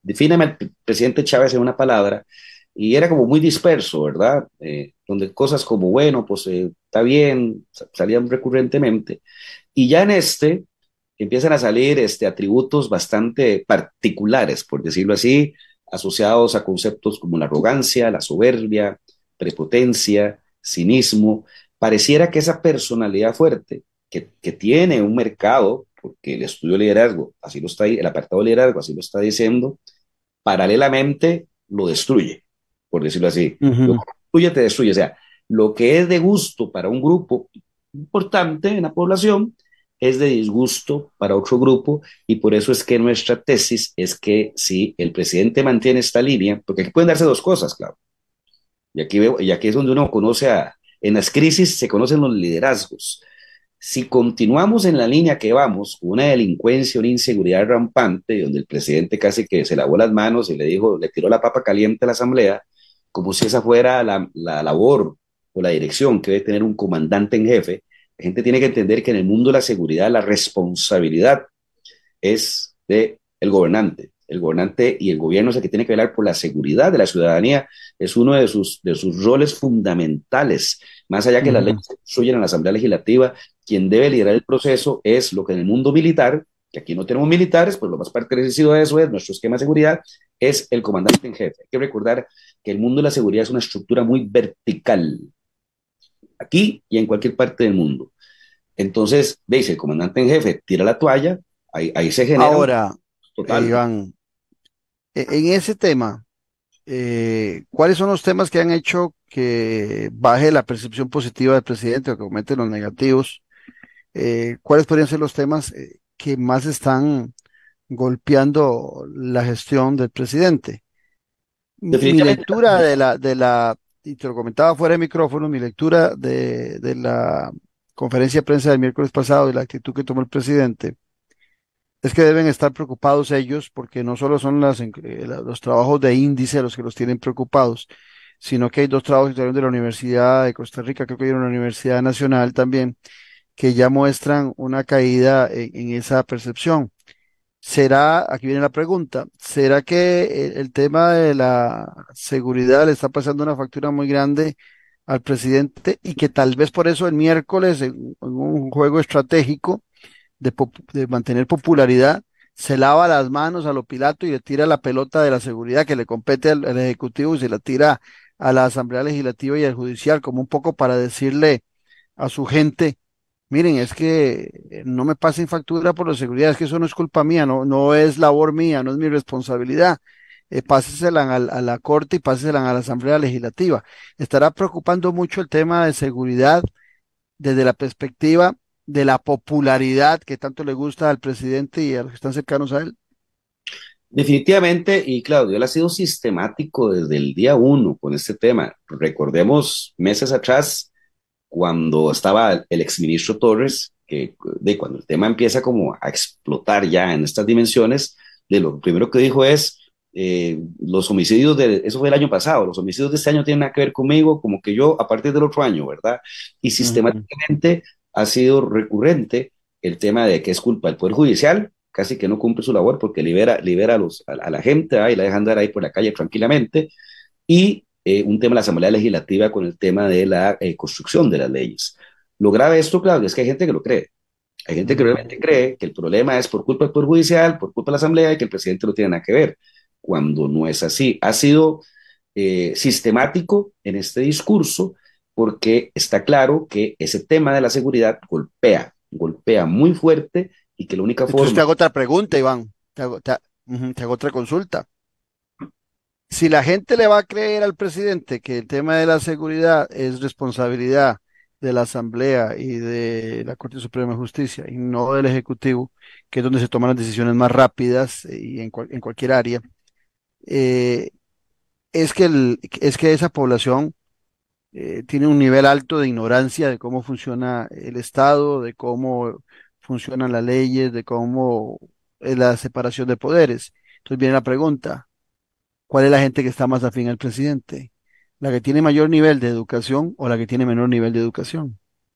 defíname al presidente Chávez en una palabra, y era como muy disperso, ¿verdad? Eh, donde cosas como, bueno, pues eh, está bien, salían recurrentemente, y ya en este empiezan a salir este, atributos bastante particulares, por decirlo así, asociados a conceptos como la arrogancia, la soberbia, prepotencia, cinismo. Pareciera que esa personalidad fuerte, que, que tiene un mercado, porque el estudio de liderazgo, así lo está, el apartado de liderazgo, así lo está diciendo, paralelamente lo destruye, por decirlo así. Lo Ujú. que destruye, te destruye. O sea, lo que es de gusto para un grupo importante en la población es de disgusto para otro grupo, y por eso es que nuestra tesis es que si el presidente mantiene esta línea, porque aquí pueden darse dos cosas, claro, y aquí, veo, y aquí es donde uno conoce a, en las crisis se conocen los liderazgos. Si continuamos en la línea que vamos, una delincuencia, una inseguridad rampante, donde el presidente casi que se lavó las manos y le dijo, le tiró la papa caliente a la asamblea, como si esa fuera la, la labor o la dirección que debe tener un comandante en jefe, la gente tiene que entender que en el mundo de la seguridad la responsabilidad es de el gobernante. El gobernante y el gobierno es el que tiene que velar por la seguridad de la ciudadanía, es uno de sus, de sus roles fundamentales. Más allá que uh-huh. las leyes se construyen en la Asamblea Legislativa, quien debe liderar el proceso es lo que en el mundo militar, que aquí no tenemos militares, pues lo más parecido a eso es nuestro esquema de seguridad, es el comandante en jefe. Hay que recordar que el mundo de la seguridad es una estructura muy vertical, aquí y en cualquier parte del mundo. Entonces, veis, el comandante en jefe tira la toalla, ahí, ahí se genera... Ahora, total. Eh, Iván, en ese tema, eh, ¿cuáles son los temas que han hecho que baje la percepción positiva del presidente o que aumente los negativos? Eh, ¿Cuáles podrían ser los temas que más están golpeando la gestión del presidente? Mi lectura de la, de la, y te lo comentaba fuera de micrófono, mi lectura de, de la conferencia de prensa del miércoles pasado y la actitud que tomó el presidente es que deben estar preocupados ellos, porque no solo son las, los trabajos de índice los que los tienen preocupados, sino que hay dos trabajos que salieron de la Universidad de Costa Rica, creo que hay una Universidad Nacional también, que ya muestran una caída en, en esa percepción. ¿Será, aquí viene la pregunta, ¿será que el, el tema de la seguridad le está pasando una factura muy grande al presidente y que tal vez por eso el miércoles en, en un juego estratégico de, de mantener popularidad se lava las manos a lo Pilato y le tira la pelota de la seguridad que le compete al, al Ejecutivo y se la tira a la Asamblea Legislativa y al Judicial, como un poco para decirle a su gente: miren, es que no me pasen factura por la seguridad, es que eso no es culpa mía, no, no es labor mía, no es mi responsabilidad. Eh, pásesela a, a la Corte y pásesela a la Asamblea Legislativa. ¿Estará preocupando mucho el tema de seguridad desde la perspectiva de la popularidad que tanto le gusta al presidente y a los que están cercanos a él? Definitivamente, y Claudio, él ha sido sistemático desde el día uno con este tema. Recordemos meses atrás, cuando estaba el exministro Torres, que de cuando el tema empieza como a explotar ya en estas dimensiones, de lo primero que dijo es, eh, los homicidios, de, eso fue el año pasado, los homicidios de este año tienen nada que ver conmigo, como que yo a partir del otro año, ¿verdad? Y sistemáticamente uh-huh. ha sido recurrente el tema de que es culpa del Poder Judicial, casi que no cumple su labor porque libera, libera a, los, a, a la gente, ¿eh? Y la deja andar ahí por la calle tranquilamente, y Eh, un tema de la Asamblea Legislativa con el tema de la eh, construcción de las leyes. Lo grave de esto, Claudio, es que hay gente que lo cree. Hay gente que realmente cree que el problema es por culpa del Poder Judicial, por culpa de la Asamblea y que el presidente no tiene nada que ver, cuando no es así. Ha sido eh, sistemático en este discurso porque está claro que ese tema de la seguridad golpea, golpea muy fuerte y que la única Entonces forma... te hago otra pregunta, Iván, te hago, te, uh, te hago otra consulta. Si la gente le va a creer al presidente que el tema de la seguridad es responsabilidad de la Asamblea y de la Corte Suprema de Justicia y no del Ejecutivo, que es donde se toman las decisiones más rápidas y en, cual, en cualquier área, eh, es, que el, es que esa población eh, tiene un nivel alto de ignorancia de cómo funciona el Estado, de cómo funcionan las leyes, de cómo es la separación de poderes. Entonces viene la pregunta: ¿cuál es la gente que está más afín al presidente? ¿La que tiene mayor nivel de educación o la que tiene menor nivel de educación?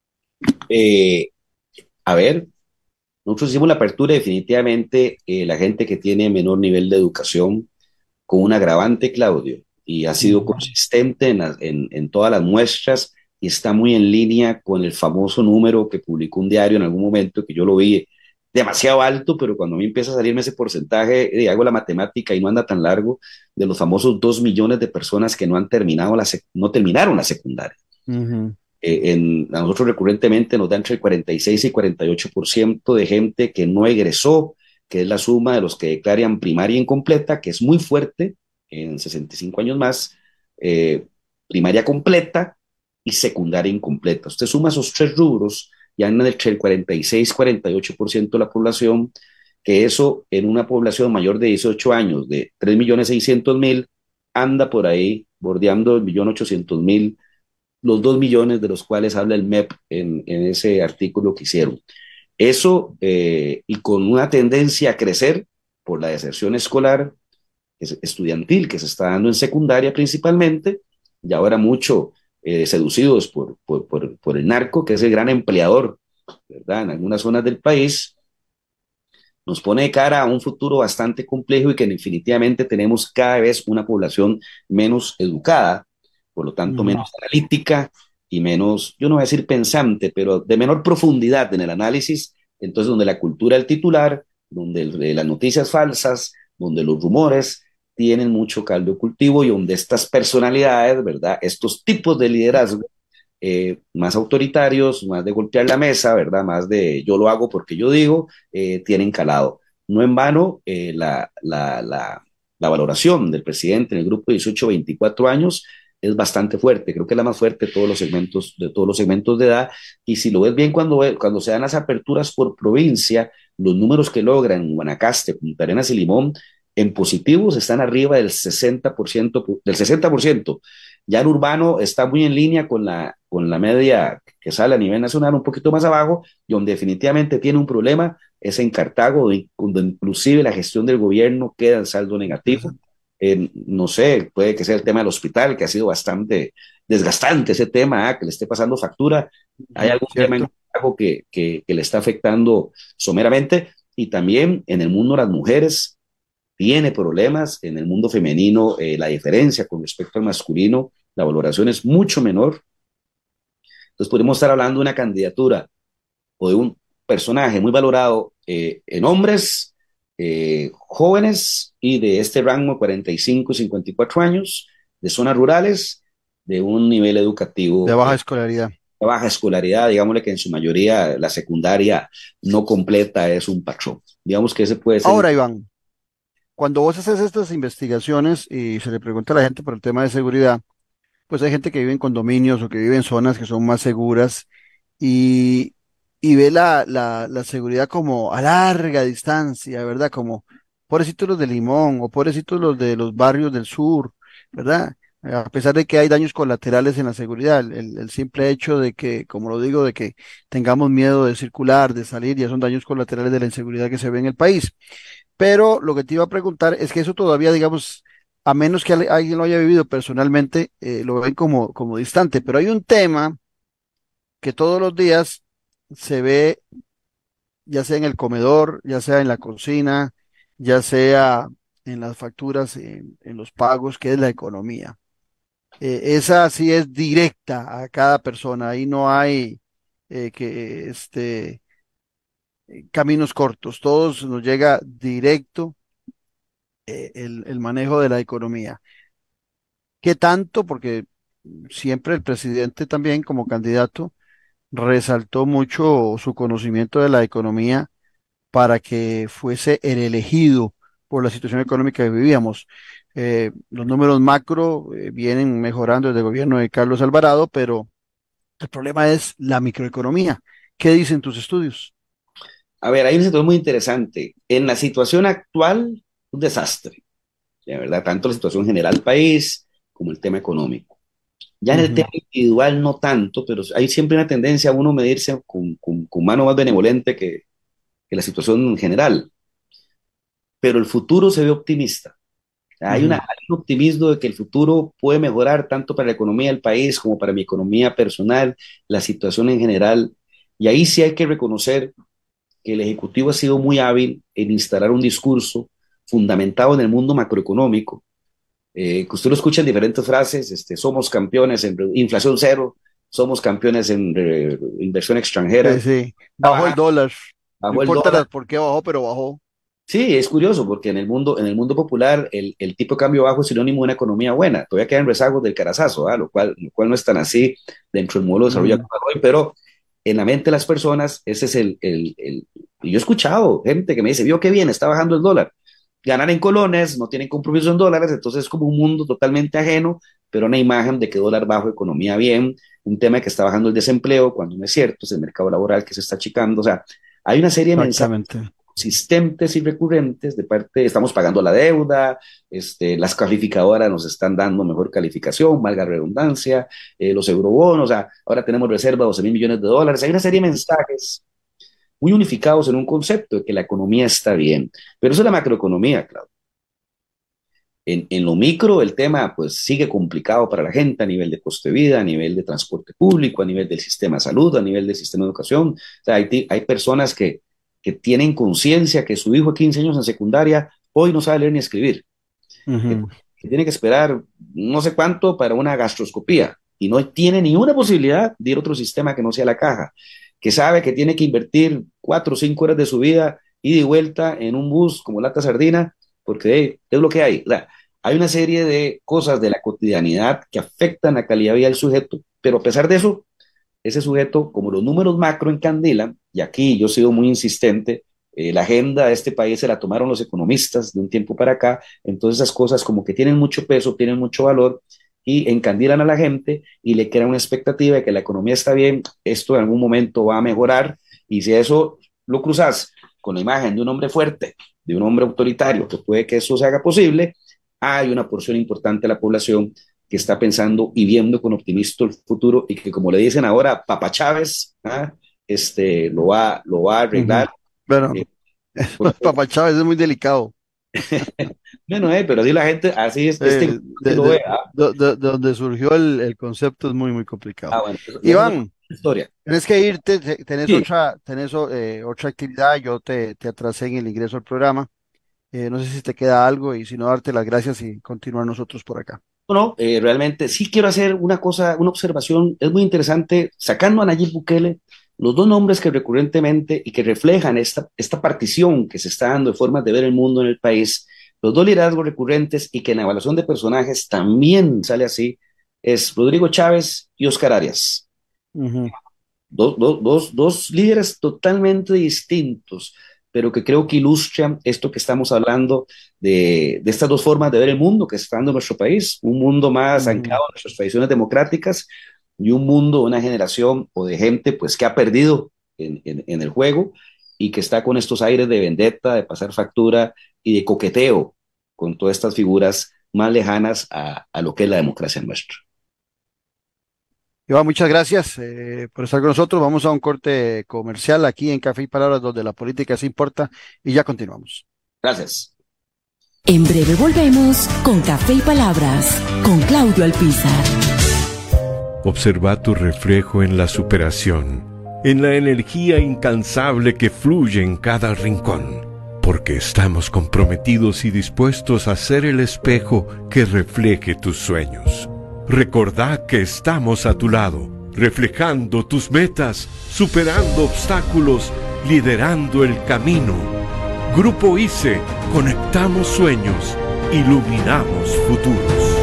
Eh, a ver, nosotros hicimos la apertura, definitivamente eh, la gente que tiene menor nivel de educación con un agravante, Claudio, y ha sido consistente en, la- en, en todas las muestras y está muy en línea con el famoso número que publicó un diario en algún momento, que yo lo vi demasiado alto, pero cuando a mí empieza a salirme ese porcentaje, eh, hago la matemática y no anda tan largo, de los famosos dos millones de personas que no han terminado la sec- no terminaron la secundaria. Ujú. Eh, en, a nosotros recurrentemente nos da entre el cuarenta y seis y cuarenta y ocho por ciento de gente que no egresó, que es la suma de los que declaran primaria incompleta, que es muy fuerte, en sesenta y cinco años más, eh, primaria completa y secundaria incompleta. Usted suma esos tres rubros y anda entre el cuarenta y seis y cuarenta y ocho por ciento de la población, que eso en una población mayor de dieciocho años, de tres millones seiscientos mil, anda por ahí bordeando el millón ochocientos mil, los dos millones de los cuales habla el M E P en, en ese artículo que hicieron. Eso, eh, y con una tendencia a crecer por la deserción escolar, es- estudiantil, que se está dando en secundaria principalmente, y ahora mucho eh, seducidos por, por, por, por el narco, que es el gran empleador, ¿verdad? En algunas zonas del país, nos pone de cara a un futuro bastante complejo y que definitivamente tenemos cada vez una población menos educada, por lo tanto Ujú. menos analítica y menos, yo no voy a decir pensante, pero de menor profundidad en el análisis, entonces donde la cultura del titular, donde el- de las noticias falsas, donde los rumores tienen mucho caldo de cultivo y donde estas personalidades, ¿verdad? Estos tipos de liderazgo eh, más autoritarios, más de golpear la mesa, ¿verdad? Más de yo lo hago porque yo digo, eh, tienen calado. No en vano, eh, la, la, la, la valoración del presidente en el grupo de dieciocho a veinticuatro años es bastante fuerte, creo que es la más fuerte de todos los segmentos, de todos los segmentos de edad, y si lo ves bien cuando, ve- cuando se dan las aperturas por provincia, los números que logran en Guanacaste, Punta Arenas y Limón, en positivos están arriba del sesenta por ciento, del sesenta por ciento. Ya el urbano está muy en línea con la, con la media que sale a nivel nacional, un poquito más abajo, y donde definitivamente tiene un problema es en Cartago, donde, donde inclusive la gestión del gobierno queda en saldo negativo. Interesante. Eh, no sé, puede que sea el tema del hospital, que ha sido bastante desgastante ese tema, ah, que le esté pasando factura. ¿Hay Ujú. algún tema en ¿Cierto? Cartago que, que, que le está afectando someramente? Y también en el mundo de las mujeres tiene problemas, en el mundo femenino eh, la diferencia con respecto al masculino, la valoración es mucho menor. Entonces podemos estar hablando de una candidatura o de un personaje muy valorado eh, en hombres eh, jóvenes y de este rango cuarenta y cinco y cincuenta y cuatro años, de zonas rurales, de un nivel De educativo baja eh, escolaridad. de baja escolaridad, digámosle que en su mayoría la secundaria no completa es un patrón. Digamos que ese puede ser el... Ahora, Iván, cuando vos haces estas investigaciones y se le pregunta a la gente por el tema de seguridad, pues hay gente que vive en condominios o que vive en zonas que son más seguras y, y ve la, la, la seguridad como a larga distancia, ¿verdad? Como pobrecitos los de Limón o pobrecitos los de los barrios del sur, ¿verdad? A pesar de que hay daños colaterales en la seguridad, el, el- el simple hecho de que, como lo digo, de que tengamos miedo de circular, de salir, ya son daños colaterales de la inseguridad que se ve en el país. Pero lo que te iba a preguntar es que eso todavía, digamos, a menos que ale- alguien lo haya vivido personalmente, eh, lo ven como, como distante. Pero hay un tema que todos los días se ve, ya sea en el comedor, ya sea en la cocina, ya sea en las facturas, en, en los pagos, que es la economía. Eh, esa sí es directa a cada persona. Ahí no hay eh, que este, caminos cortos. Todos nos llega directo eh, el, el manejo de la economía. ¿Qué tanto? Porque siempre el presidente también como candidato resaltó mucho su conocimiento de la economía para que fuese el elegido por la situación económica que vivíamos. Eh, los números macro eh, vienen mejorando desde el gobierno de Carlos Alvarado, pero el problema es la microeconomía. ¿Qué dicen tus estudios? A ver, hay un sector muy interesante. En la situación actual, un desastre, de verdad, tanto la situación general del país como el tema económico. Ya en el Ujú. tema individual no tanto, pero hay siempre una tendencia a uno medirse con, con, con mano más benevolente que, que la situación en general. Pero el futuro se ve optimista. Hay, una, Ujú. hay un optimismo de que el futuro puede mejorar tanto para la economía del país como para mi economía personal, la situación en general. Y ahí sí hay que reconocer que el Ejecutivo ha sido muy hábil en instalar un discurso fundamentado en el mundo macroeconómico, eh, que usted lo escucha en diferentes frases, este, somos campeones en inflación cero, somos campeones en eh, inversión extranjera. Sí, sí. Bajó el dólar. Bajó No el importa dólar. por qué bajó, pero bajó. Sí, es curioso porque en el mundo, en el mundo popular el, el tipo de cambio bajo es sinónimo de una economía buena. Todavía quedan rezagos del carazazo, ¿ah? lo, cual, lo cual no es tan así dentro del modelo de desarrollo Mm. actual hoy, pero en la mente de las personas ese es el, el, el... y yo he escuchado gente que me dice, vio qué bien, está bajando el dólar. Ganan en colones, no tienen compromiso en dólares, entonces es como un mundo totalmente ajeno, pero una imagen de que dólar bajo, economía bien, un tema de que está bajando el desempleo, cuando no es cierto, es el mercado laboral que se está achicando. O sea, hay una serie de mensajes Exactamente. consistentes y recurrentes de parte, estamos pagando la deuda, este, las calificadoras nos están dando mejor calificación, valga redundancia, eh, los eurobonos, o sea, ahora tenemos reserva de doce mil millones de dólares. Hay una serie de mensajes muy unificados en un concepto de que la economía está bien, pero eso es la macroeconomía, claro. En, en lo micro el tema pues sigue complicado para la gente a nivel de coste de vida, a nivel de transporte público, a nivel del sistema de salud, a nivel del sistema de educación. O sea, hay, hay personas que, que tienen conciencia que su hijo de quince años en secundaria hoy no sabe leer ni escribir, Ujú. que, que tiene que esperar no sé cuánto para una gastroscopía y no tiene ni una posibilidad de ir a otro sistema que no sea la caja, que sabe que tiene que invertir cuatro o cinco horas de su vida ida y vuelta en un bus como lata sardina, porque hey, es lo que hay. O sea, hay una serie de cosas de la cotidianidad que afectan la calidad de vida del sujeto, pero a pesar de eso, ese sujeto, como los números macro encandilan, y aquí yo he sido muy insistente, eh, la agenda de este país se la tomaron los economistas de un tiempo para acá, entonces esas cosas como que tienen mucho peso, tienen mucho valor, y encandilan a la gente y le crean una expectativa de que la economía está bien, esto en algún momento va a mejorar, y si eso lo cruzas con la imagen de un hombre fuerte, de un hombre autoritario, que puede que eso se haga posible, hay una porción importante de la población que está pensando y viendo con optimismo el futuro y que, como le dicen ahora, Papa Chávez, ¿ah? este, lo, va, lo va a arreglar. Ujú. Bueno, Eh, Papá Chávez es muy delicado. bueno, eh, pero así la gente, así es, este Eh, de, lo de- ve. ¿Ah? de- de- de donde surgió el, el concepto es muy, muy complicado. Ah, bueno, eso, eso es Iván, otra historia. tienes que irte, te- tenés Sí. otra, tenés o- eh, otra actividad, yo te, te atrasé en el ingreso al programa. Eh, no sé si te queda algo y si no, darte las gracias y continuar nosotros por acá. No, eh, realmente sí quiero hacer una cosa, una observación, es muy interesante, sacando a Nayib Bukele, los dos nombres que recurrentemente y que reflejan esta, esta partición que se está dando de formas de ver el mundo en el país, los dos liderazgos recurrentes y que en la evaluación de personajes también sale así, es Rodrigo Chávez y Oscar Arias. Ujú. Dos, dos, dos, dos líderes totalmente distintos, pero que creo que ilustran esto que estamos hablando de, de estas dos formas de ver el mundo que está dando nuestro país, un mundo más Ujú. anclado en nuestras tradiciones democráticas y un mundo, una generación o de gente pues que ha perdido en, en, en el juego y que está con estos aires de vendetta, de pasar factura y de coqueteo con todas estas figuras más lejanas a, a lo que es la democracia nuestra. Iván, muchas gracias eh, por estar con nosotros. Vamos a un corte comercial aquí en Café y Palabras, donde la política se importa, y ya continuamos. Gracias. En breve volvemos con Café y Palabras, con Claudio Alpizar. Observa tu reflejo en la superación, en la energía incansable que fluye en cada rincón, porque estamos comprometidos y dispuestos a ser el espejo que refleje tus sueños. Recordá que estamos a tu lado, reflejando tus metas, superando obstáculos, liderando el camino. Grupo I C E, conectamos sueños, iluminamos futuros.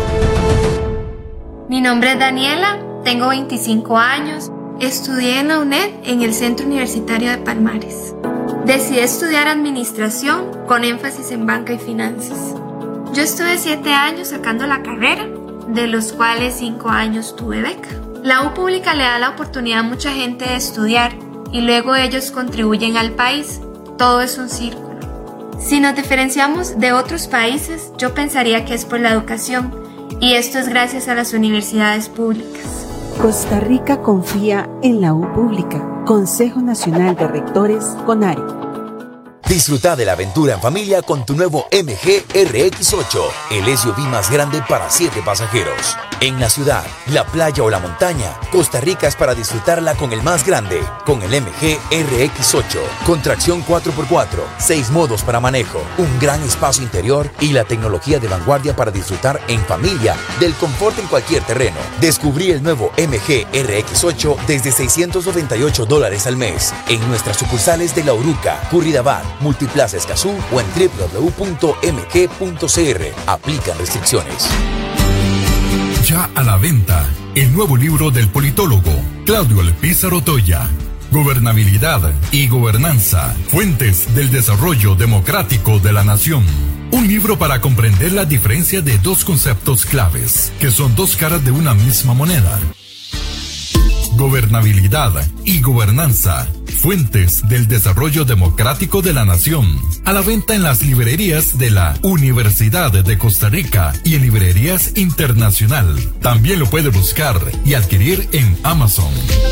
Mi nombre es Daniela, tengo veinticinco años, estudié en la U N E D en el Centro Universitario de Palmares. Decidí estudiar administración con énfasis en banca y finanzas. Yo estuve siete años sacando la carrera, de los cuales cinco años tuve beca. La U pública le da la oportunidad a mucha gente de estudiar y luego ellos contribuyen al país. Todo es un círculo. Si nos diferenciamos de otros países, yo pensaría que es por la educación, y esto es gracias a las universidades públicas. Costa Rica confía en la U pública. Consejo Nacional de Rectores, CONARE. Disfruta de la aventura en familia con tu nuevo M G R X ocho, el S U V más grande para siete pasajeros. En la ciudad, la playa o la montaña, Costa Rica es para disfrutarla con el más grande, con el M G R X ocho, con tracción cuatro por cuatro, seis modos para manejo, un gran espacio interior y la tecnología de vanguardia para disfrutar en familia del confort en cualquier terreno. Descubrí el nuevo M G R X ocho desde seiscientos noventa y ocho dólares al mes en nuestras sucursales de La Uruca, Curridabat, Multiplaza Escazú o en w w w punto m g punto c r. Aplican restricciones. Ya a la venta, el nuevo libro del politólogo Claudio Alpizar Otoya. Gobernabilidad y gobernanza, fuentes del desarrollo democrático de la nación. Un libro para comprender la diferencia de dos conceptos claves, que son dos caras de una misma moneda. Gobernabilidad y gobernanza, fuentes del desarrollo democrático de la nación. A la venta en las librerías de la Universidad de Costa Rica y en librerías internacional. También lo puede buscar y adquirir en Amazon.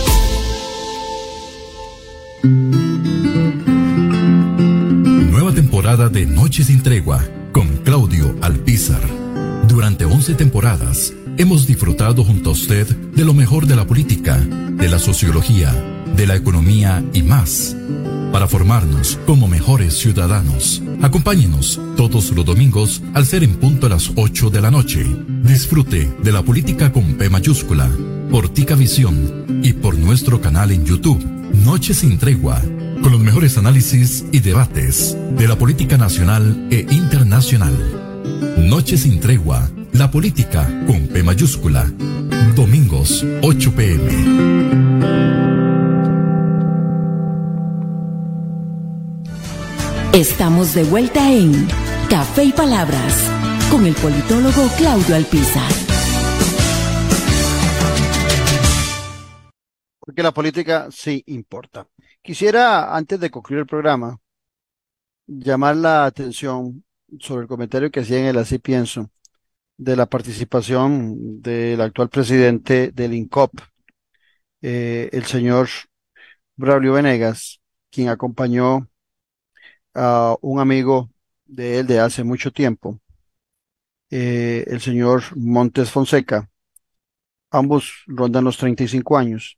Nueva temporada de Noche sin Tregua con Claudio Alpizar. Durante once temporadas hemos disfrutado junto a usted de lo mejor de la política, de la sociología, de la economía y más, para formarnos como mejores ciudadanos. Acompáñenos todos los domingos al ser en punto a las ocho de la noche. Disfrute de la política con P mayúscula, por Tica Visión y por nuestro canal en YouTube, Noche sin Tregua, con los mejores análisis y debates de la política nacional e internacional. Noche sin Tregua, la política con P mayúscula, domingos ocho p m Estamos de vuelta en Café y Palabras con el politólogo Claudio Alpizar. Porque la política sí importa. Quisiera, antes de concluir el programa, llamar la atención sobre el comentario que hacía en el Así Pienso de la participación del actual presidente del INCOP, eh, el señor Braulio Venegas, quien acompañó a un amigo de él de hace mucho tiempo, eh, el señor Montes Fonseca. Ambos rondan los treinta y cinco años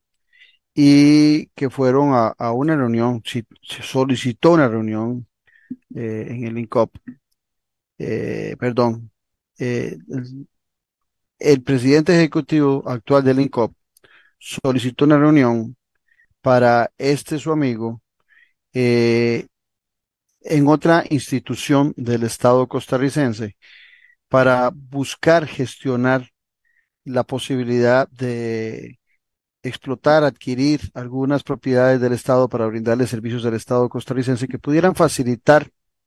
y que fueron a, a una reunión, si, se solicitó una reunión eh, en el INCOP, eh, perdón, eh, el, el presidente ejecutivo actual del INCOP solicitó una reunión para este su amigo eh, en otra institución del Estado costarricense para buscar gestionar la posibilidad de explotar, adquirir algunas propiedades del Estado para brindarle servicios del Estado costarricense que pudieran facilitar,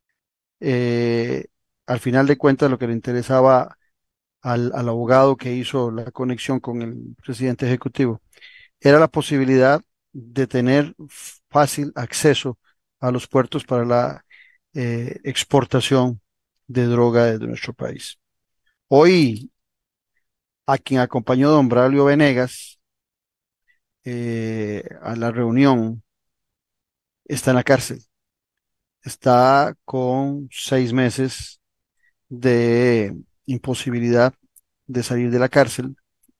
eh, al final de cuentas, lo que le interesaba al, al abogado que hizo la conexión con el presidente ejecutivo, era la posibilidad de tener fácil acceso a los puertos para la eh, exportación de droga desde nuestro país. Hoy, a quien acompañó don Braulio Venegas eh, a la reunión, está en la cárcel. Está con seis meses de imposibilidad de salir de la cárcel.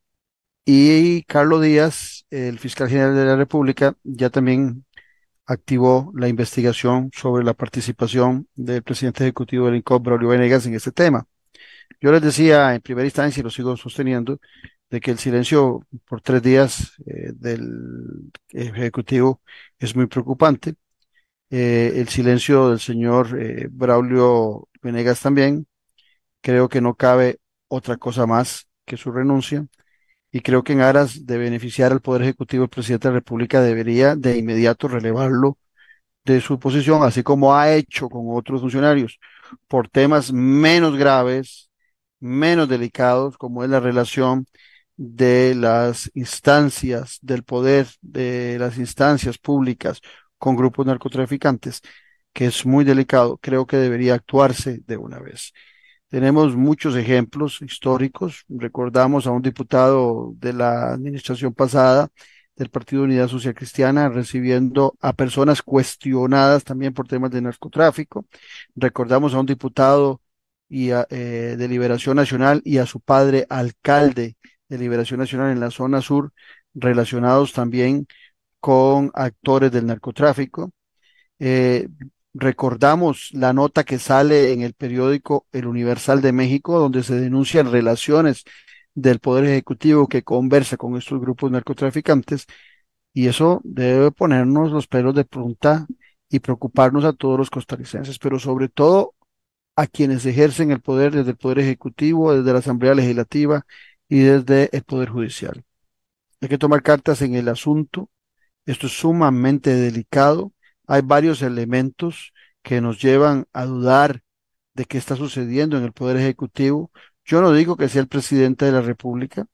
Y Carlos Díaz, el fiscal general de la República, ya también activó la investigación sobre la participación del presidente ejecutivo del INCOP, Braulio Venegas, en este tema. Yo les decía en primera instancia, y lo sigo sosteniendo, de que el silencio por tres días eh, del Ejecutivo es muy preocupante. Eh, el silencio del señor eh, Braulio Venegas también. Creo que no cabe otra cosa más que su renuncia. Y creo que en aras de beneficiar al Poder Ejecutivo, el presidente de la República debería de inmediato relevarlo de su posición, así como ha hecho con otros funcionarios, por temas menos graves, menos delicados, como es la relación de las instancias del poder, de las instancias públicas con grupos narcotraficantes, que es muy delicado. Creo que debería actuarse de una vez. Tenemos muchos ejemplos históricos. Recordamos a un diputado de la administración pasada del Partido Unidad Social Cristiana, recibiendo a personas cuestionadas también por temas de narcotráfico. Recordamos a un diputado y a, eh, de Liberación Nacional y a su padre alcalde de Liberación Nacional en la zona sur, relacionados también con actores del narcotráfico. Eh, recordamos la nota que sale en el periódico El Universal de México, donde se denuncian relaciones del Poder Ejecutivo que conversa con estos grupos narcotraficantes, y eso debe ponernos los pelos de punta y preocuparnos a todos los costarricenses, pero sobre todo a quienes ejercen el poder desde el Poder Ejecutivo, desde la Asamblea Legislativa y desde el Poder Judicial. Hay que tomar cartas en el asunto. Esto es sumamente delicado. Hay varios elementos que nos llevan a dudar de qué está sucediendo en el Poder Ejecutivo. Yo no digo que sea el presidente de la República,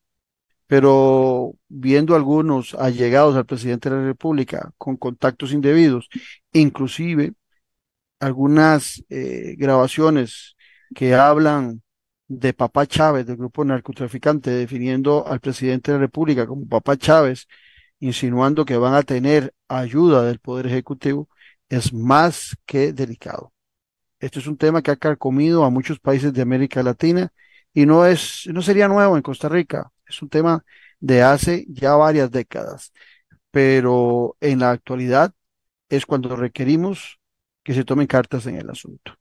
pero viendo algunos allegados al presidente de la República con contactos indebidos, inclusive algunas eh, grabaciones que hablan de Papá Chávez, del grupo narcotraficante, definiendo al presidente de la República como Papá Chávez, insinuando que van a tener ayuda del Poder Ejecutivo, es más que delicado. Este es un tema que ha carcomido a muchos países de América Latina y no es, no sería nuevo en Costa Rica. Es un tema de hace ya varias décadas, pero en la actualidad es cuando requerimos que se tomen cartas en el asunto.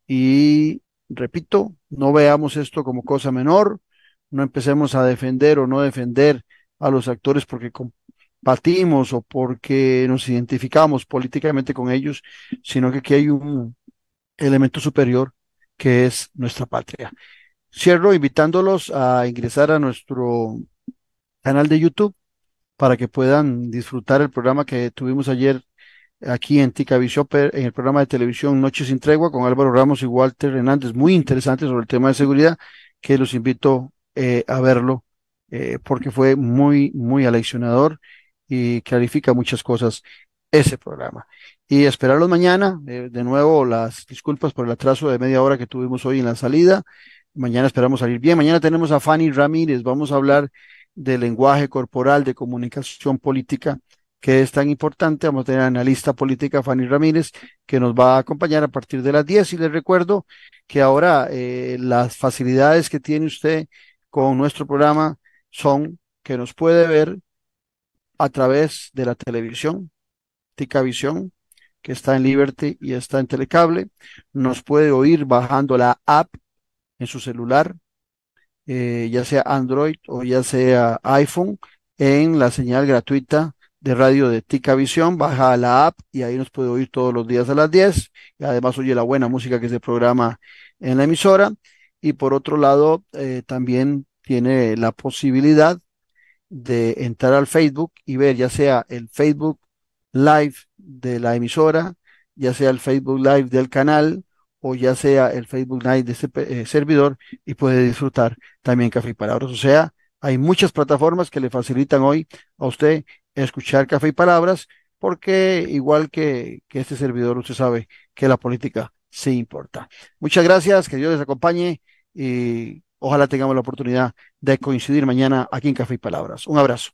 Y repito, no veamos esto como cosa menor, no empecemos a defender o no defender a los actores porque combatimos o porque nos identificamos políticamente con ellos, sino que aquí hay un elemento superior que es nuestra patria. Cierro invitándolos a ingresar a nuestro canal de YouTube para que puedan disfrutar el programa que tuvimos ayer aquí en Ticavisión, en el programa de televisión Noche sin Tregua con Álvaro Ramos y Walter Hernández, muy interesante sobre el tema de seguridad, que los invito eh, a verlo eh, porque fue muy, muy aleccionador y clarifica muchas cosas ese programa. Y esperarlos mañana, eh, de nuevo las disculpas por el atraso de media hora que tuvimos hoy en la salida. Mañana esperamos salir bien. Mañana tenemos a Fanny Ramírez, vamos a hablar de lenguaje corporal, de comunicación política, que es tan importante. Vamos a tener a analista política Fanny Ramírez, que nos va a acompañar a partir de las diez, y les recuerdo que ahora eh, las facilidades que tiene usted con nuestro programa son que nos puede ver a través de la televisión, Ticavisión, que está en Liberty y está en Telecable, nos puede oír bajando la app en su celular, eh, ya sea Android o ya sea iPhone, en la señal gratuita de radio de Ticavisión. Baja la app y ahí nos puede oír todos los días a las diez, y además oye la buena música que se programa en la emisora. Y por otro lado, eh, también tiene la posibilidad de entrar al Facebook y ver ya sea el Facebook Live de la emisora, ya sea el Facebook Live del canal, o ya sea el Facebook Live de este eh, servidor, y puede disfrutar también Café y Palabras. O sea, hay muchas plataformas que le facilitan hoy a usted escuchar Café y Palabras, porque igual que, que este servidor, usted sabe que la política sí importa. Muchas gracias, que Dios les acompañe y ojalá tengamos la oportunidad de coincidir mañana aquí en Café y Palabras. Un abrazo.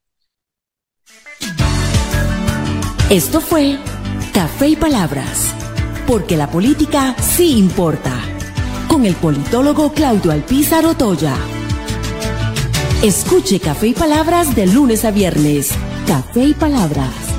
Esto fue Café y Palabras, porque la política sí importa, con el politólogo Claudio Alpizar Otoya. Escuche Café y Palabras de lunes a viernes. Café y Palabras.